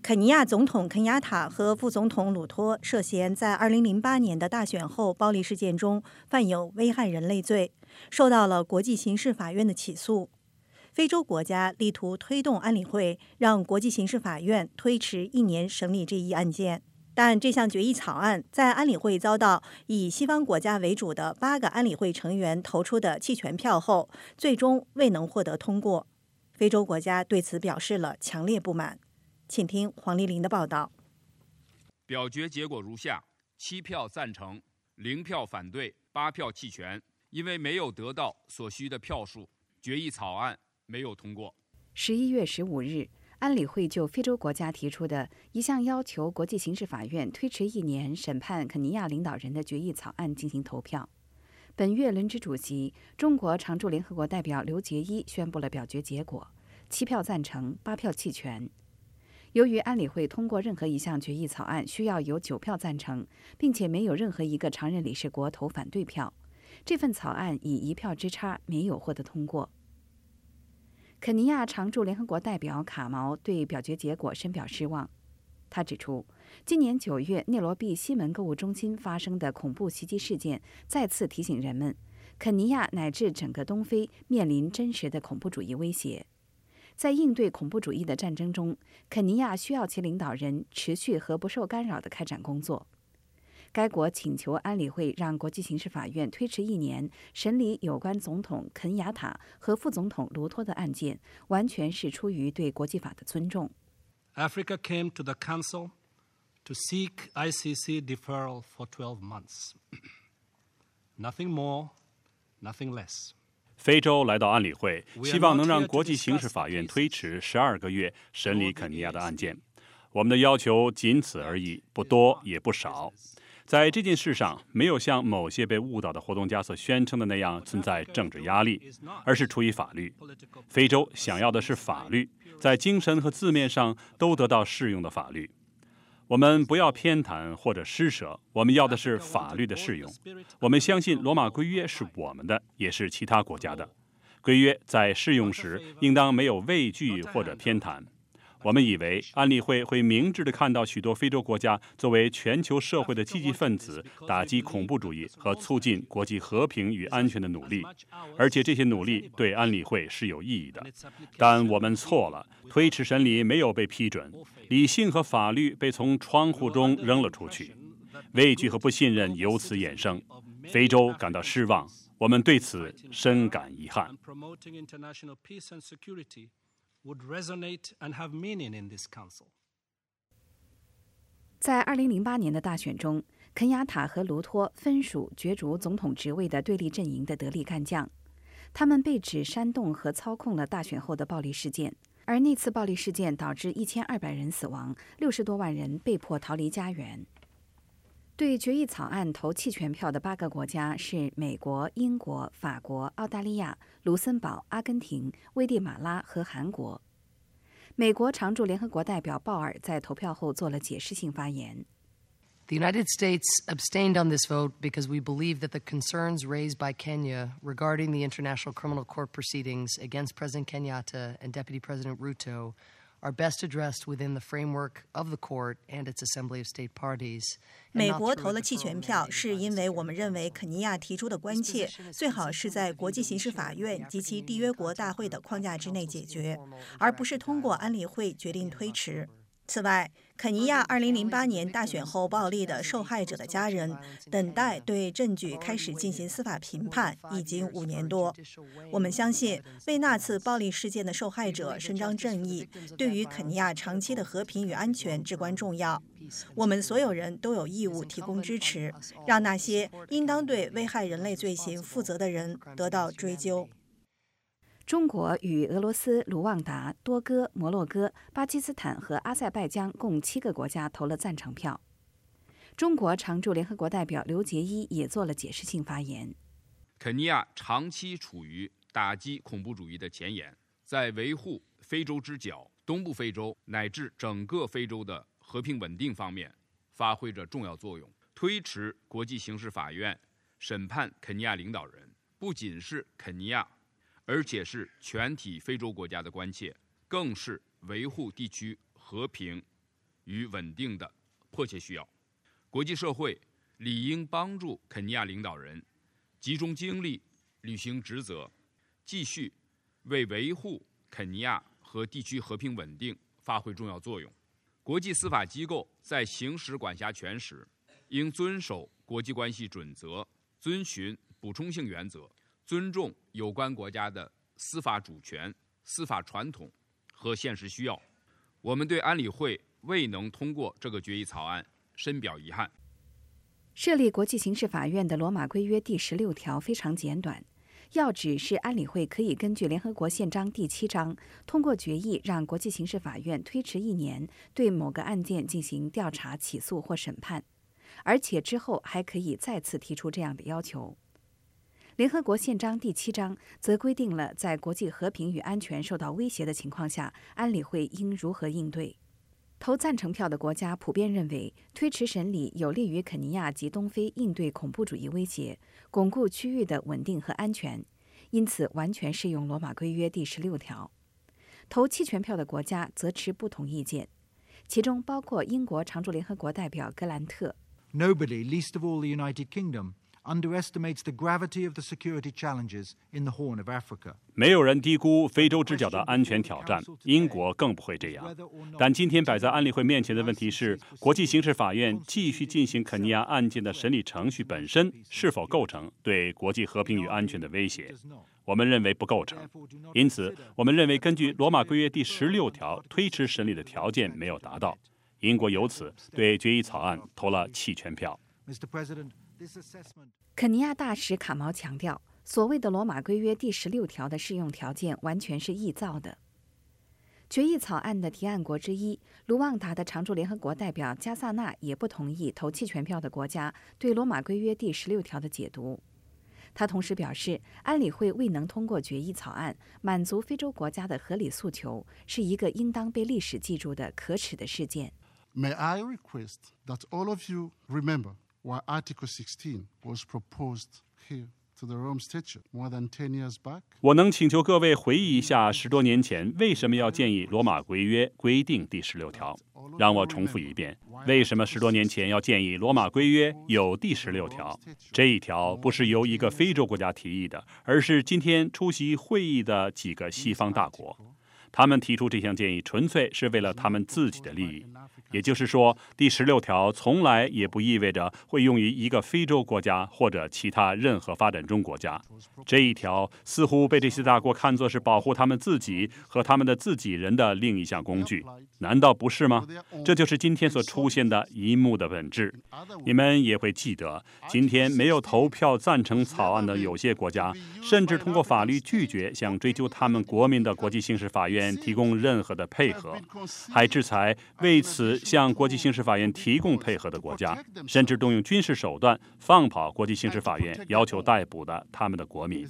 肯尼亚总统肯亚塔和副总统鲁托涉嫌在2008年的大选后暴力事件中犯有危害人类罪，受到了国际刑事法院的起诉。非洲国家力图推动安理会让国际刑事法院推迟1年审理这一案件，但这项决议草案在安理会遭到以西方国家为主的8个安理会成员投出的弃权票后，最终未能获得通过。非洲国家对此表示了强烈不满。请听黄丽玲的报道。 表决结果如下：7票赞成，0票反对，8票弃权。因为没有得到所需的票数，决议草案没有通过。 11月15日，安理会就非洲国家提出的一项要求国际刑事法院推迟1年审判肯尼亚领导人的决议草案进行投票。本月轮值主席、中国常驻联合国代表刘捷一宣布了表决结果：7票赞成，8票弃权。由于安理会通过任何一项决议草案需要有9票赞成，并且没有任何一个常任理事国投反对票，这份草案以1票之差没有获得通过。肯尼亚常驻联合国代表卡毛对表决结果深表失望。他指出，今年9月内罗毕西门购物中心发生的恐怖袭击事件再次提醒人们，肯尼亚乃至整个东非面临真实的恐怖主义威胁。在应对恐怖主义的战争中，肯尼亚需要其领导人持续和不受干扰地开展工作。该国请求安理会让国际刑事法院推迟1年审理有关总统肯亚塔和副总统卢托的案件，完全是出于对国际法的尊重。 Africa came to the Council to seek ICC deferral for 12 months. Nothing more, nothing less. 非洲来到安理会，希望能让国际刑事法院推迟12个月审理肯尼亚的案件。我们的要求仅此而已，不多也不少。在这件事上，没有像某些被误导的活动家所宣称的那样存在政治压力，而是出于法律。非洲想要的是法律，在精神和字面上都得到适用的法律。我们不要偏袒或者施舍，我们要的是法律的适用。我们相信罗马规约是我们的，也是其他国家的。规约在适用时应当没有畏惧或者偏袒。我们以为安理会会明智地看到许多非洲国家作为全球社会的积极分子打击恐怖主义和促进国际和平与安全的努力，而且这些努力对安理会是有意义的。但我们错了，推迟审理没有被批准，理性和法律被从窗户中扔了出去，畏惧和不信任由此衍生。非洲感到失望，我们对此深感遗憾。 would resonate and have meaning in this council. 在2008年的大选中，肯亚塔和卢托分属角逐总统职位的对立阵营的得力干将，他们被指煽动和操控了大选后的暴力事件，而那次暴力事件导致1200人死亡，60多万人被迫逃离家园。对决议草案投弃权票的8个国家是美国、英国、法国、澳大利亚、卢森堡、阿根廷、危地马拉和韩国。美国常驻联合国代表鲍尔在投票后做了解释性发言。 The United States abstained on this vote because we believe that the concerns raised by Kenya regarding the International Criminal Court proceedings against President Kenyatta and Deputy President Ruto are best addressed within the framework of the court and its assembly of state parties. 美国投了弃权票，是因为我们认为肯尼亚提出的关切最好是在国际刑事法院及其缔约国大会的框架之内解决，而不是通过安理会决定推迟。此外，肯尼亚2008年大选后暴力的受害者的家人等待对证据开始进行司法评判已经5年多。我们相信，为那次暴力事件的受害者伸张正义，对于肯尼亚长期的和平与安全至关重要。我们所有人都有义务提供支持，让那些应当对危害人类罪行负责的人得到追究。 中国与俄罗斯、卢旺达、多哥、摩洛哥、巴基斯坦和阿塞拜疆共7个国家投了赞成票。中国常驻联合国代表刘捷一也做了解释性发言。 肯尼亚长期处于打击恐怖主义的前沿，在维护非洲之角、东部非洲乃至整个非洲的和平稳定方面发挥着重要作用。推迟国际刑事法院审判肯尼亚领导人，不仅是肯尼亚，而且是全体非洲国家的关切，更是维护地区和平与稳定的迫切需要。国际社会理应帮助肯尼亚领导人集中精力履行职责，继续为维护肯尼亚和地区和平稳定发挥重要作用。国际司法机构在行使管辖权时，应遵守国际关系准则，遵循补充性原则，尊重有关国家的司法主权、司法传统和现实需要。我们对安理会未能通过这个决议草案深表遗憾。 设立国际刑事法院的罗马规约第16条非常简短，要旨是安理会可以根据联合国宪章第7章通过决议，让国际刑事法院推迟1年对某个案件进行调查、起诉或审判，而且之后还可以再次提出这样的要求。联合国宪章第7章则规定了在国际和平与安全受到威胁的情况下，安理会应如何应对。投赞成票的国家普遍认为，推迟审理有利于肯尼亚及东非应对恐怖主义威胁，巩固区域的稳定和安全，因此完全适用罗马规约第16条。投弃权票的国家则持不同意见，其中包括英国常驻联合国代表格兰特。 Nobody, least of all the United Kingdom, underestimates the gravity of the security challenges in the Horn of Africa. 没有人低估非洲之角的安全挑战，英国更不会这样。但今天摆在安理会面前的问题是，国际刑事法院继续进行肯尼亚案件的审理程序本身是否构成对国际和平与安全的威胁？我们认为不构成。因此，我们认为根据罗马规约第16条，推迟审理的条件没有达到。英国由此对决议草案投了弃权票。 肯尼亚大使卡毛强调，所谓的罗马规约第16条的适用条件完全是臆造的。决议草案的提案国之一卢旺达的常驻联合国代表加萨纳也不同意投弃权票的国家对罗马规约第16条的解读。他同时表示，安理会未能通过决议草案满足非洲国家的合理诉求，是一个应当被历史记住的可耻的事件。 May I request that all of you remember why Article 16 was proposed here to the Rome Statute more than 10 years back? 我能请求各位回忆一下10多年前为什么要建议罗马规约规定第16条。让我重复一遍，为什么10多年前要建议罗马规约有第16条？这一条不是由一个非洲国家提议的，而是今天出席会议的几个西方大国。他们提出这项建议纯粹是为了他们自己的利益。也就是说，第16条从来也不意味着会用于一个非洲国家或者其他任何发展中国家。这一条似乎被这些大国看作是保护他们自己和他们的自己人的另一项工具，难道不是吗？这就是今天所出现的一幕的本质。你们也会记得，今天没有投票赞成草案的有些国家，甚至通过法律拒绝向追究他们国民的国际刑事法院提供任何的配合，还制裁为此向国际刑事法院提供配合的国家，甚至动用军事手段放跑国际刑事法院要求逮捕的他们的国民。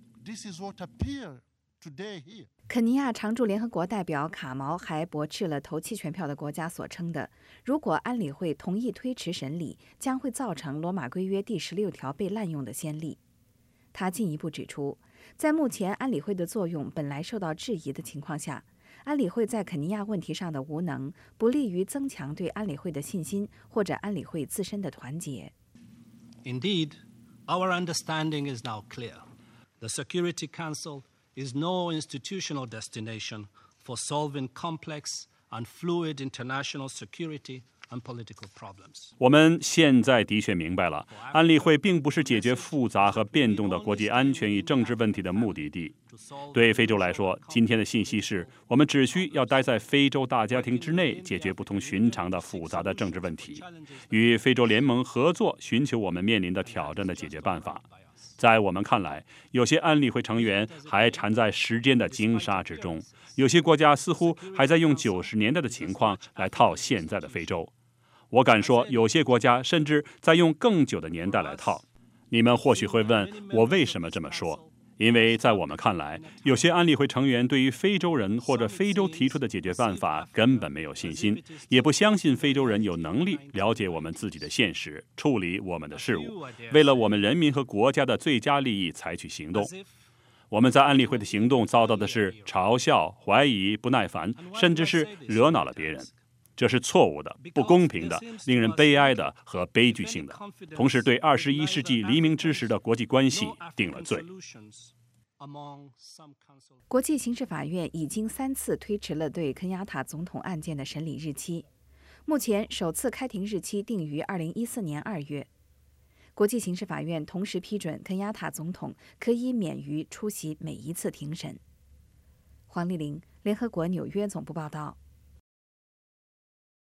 肯尼亚常驻联合国代表卡毛还驳斥了投弃权票的国家所称的，如果安理会同意推迟审理，将会造成罗马规约第16条被滥用的先例。他进一步指出，在目前安理会的作用本来受到质疑的情况下，安理会在肯尼亚问题上的无能，不利于增强对安理会的信心或者安理会自身的团结。 Indeed, our understanding is now clear. The Security Council is no institutional destination for solving complex and fluid international security and political problems. 我们现在的确明白了，安理会并不是解决复杂和变动的国际安全与政治问题的目的地。对非洲来说，今天的信息是我们只需要待在非洲大家庭之内，解决不同寻常的复杂的政治问题，与非洲联盟合作，寻求我们面临的挑战的解决办法。在我们看来，有些安理会成员还缠在时间的经沙之中，有些国家似乎还在用90年代的情况来套现在的非洲。我敢说，有些国家甚至在用更久的年代来套。你们或许会问我为什么这么说？因为在我们看来，有些安理会成员对于非洲人或者非洲提出的解决办法根本没有信心，也不相信非洲人有能力了解我们自己的现实，处理我们的事务，为了我们人民和国家的最佳利益采取行动。我们在安理会的行动遭到的是嘲笑、怀疑、不耐烦，甚至是惹恼了别人。 这是错误的、不公平的、令人悲哀的和悲剧性的，同时对21世纪黎明之时的国际关系定了罪。 国际刑事法院已经3次推迟了对肯亚塔总统案件的审理日期，目前首次开庭日期定于2014年2月。国际刑事法院同时批准肯亚塔总统可以免于出席每一次庭审。黄丽玲，联合国纽约总部报道。